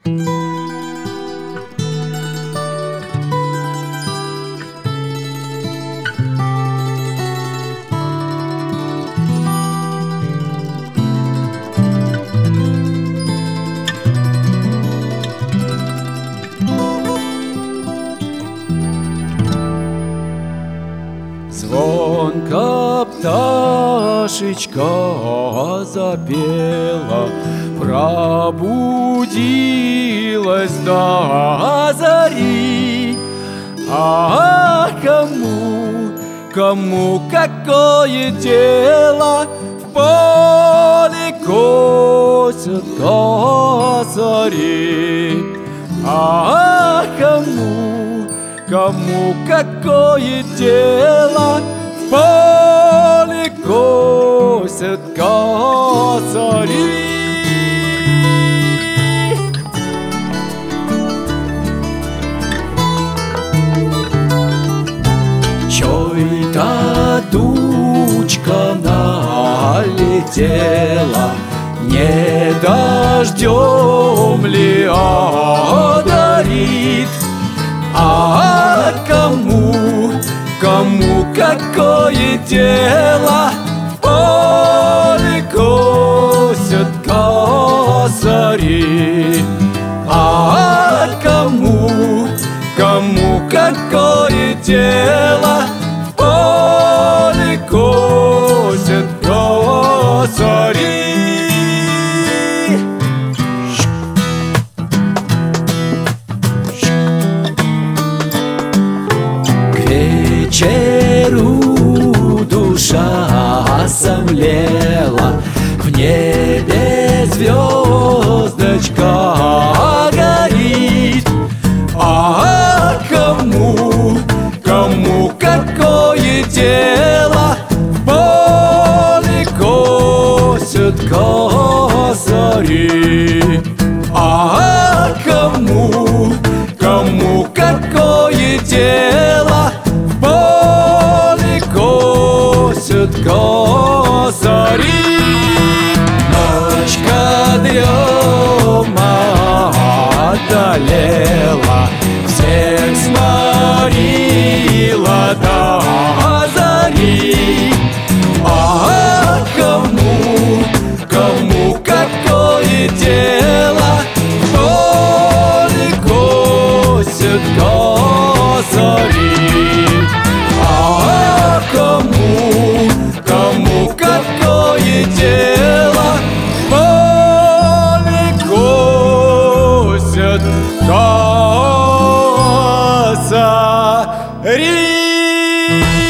Звонко пташечка запела, пробудилась до зари. А кому какое дело, в поле косят косари. А кому какое дело, в поле косят косари. Чой-то тучка налетела, не дождем ли одарит. А кому какое дело, в поле косят косари. А кому какое дело, в поле косят косари. Вечеру душа сомлела, в небе звездочка горит. А кому какое дело, в поле косят косари. А кому какое дело, в поле косят косари. Ночка дрема одолела, всех сморила до зари. А кому какое дело, в поле косят косари. А кому какое дело, в поле косят косари.